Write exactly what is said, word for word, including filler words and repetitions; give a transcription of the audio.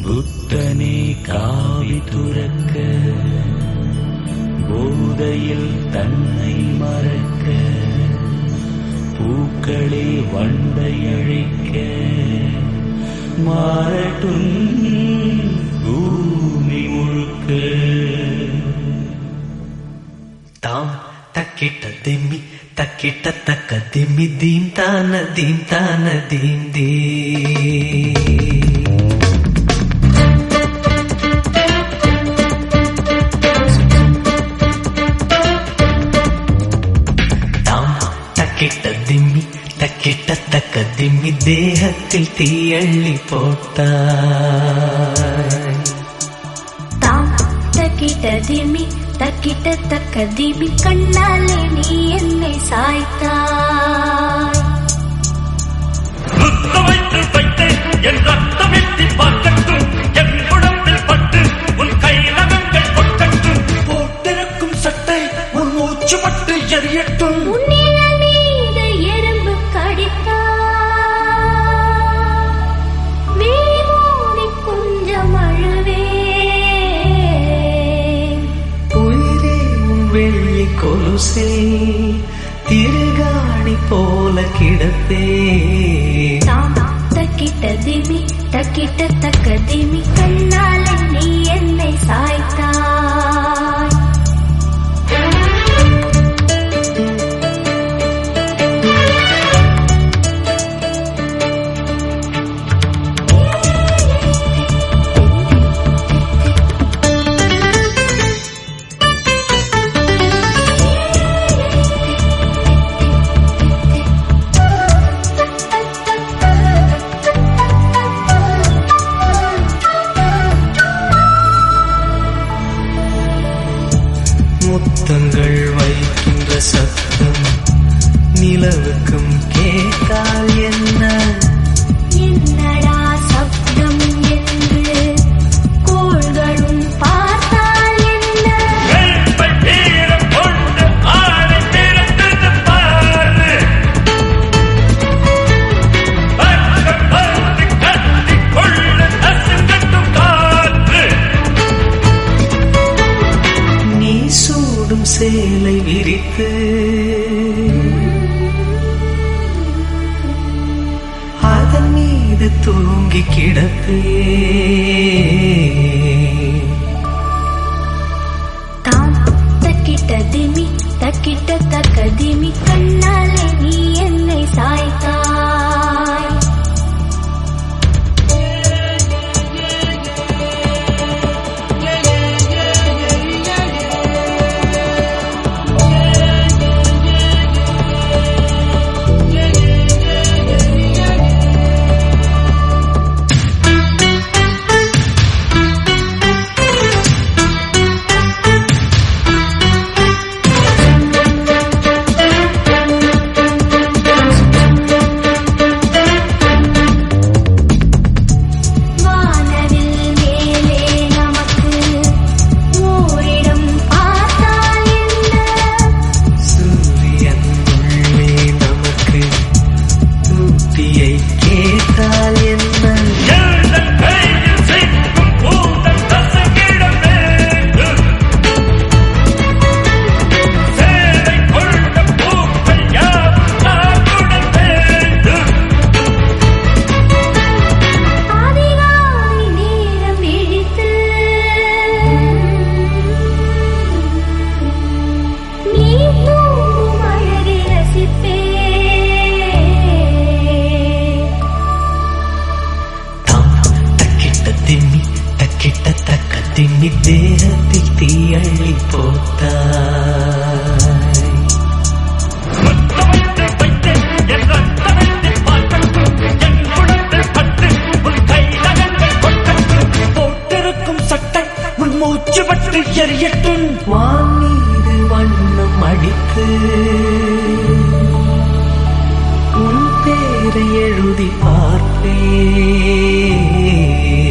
புத்தனே காவி துறக்க போதையில் தன்னை மறக்க பூக்களே வண்டை அழைக்க மாறட்டும் பூமி முழுக்க. தாம் தக்கிட்ட திம்மி தக்கிட்ட தக்க திம்மி தீம் தான தீம் தான தீம் தீ திம்மி தக்கிட்ட தக்க திம்மி தேகத்தில் தீயள்ளி போட்டாய். தாம் தக்கிட்ட திம்மி தக்கிட்ட தக்க திம்மி கண்ணாலே நீ என்னை சாய்த்தாய். வைத்து வைத்து என் ரத்தம் எட்டி பார்க்கட்டும், என் உடம்பில் பட்டு உன் கைலகங்கள் கொட்டட்டும், போட்டிருக்கும் சட்டை உன் மூச்சு பட்டு எரியட்டும். கொலுசே திருகாணி போல கிடப்பே. தக்கிட்ட திமி தக்கிட்ட தக்க திமி கண்ணாலே நீ என்னை சாய்த்தாய். முத்தங்கள் வைக்கின்ற சத்தம் நிலவுக்கும் கேட்டால் என்ன? என்னடா சப்தம் என்று கோள்களும் பார்த்தால் என்ன? கொண்டு ஆடை திறந்தது பாரு, கட்டி கட்டி கொள்ள அசங்கட்டும் காற்று. நீ சூடும் சேலை விரித்து அதன் மீது தூங்கி கிடப்பே. தாம் தக்கிட்ட திமி தக்கிட்ட தக்க திமி கண்ணாலே நீ என்னை சாய்த்தாய். திம்மி தேகத்தில் தீயள்ளி போட்டாய். போட்டிருக்கும் சட்டை உன் மூச்சு பட்டு எரியட்டும். வான் மீது வண்ணம் அடித்து உன் பேரை எழுதி பார்ப்பேன்.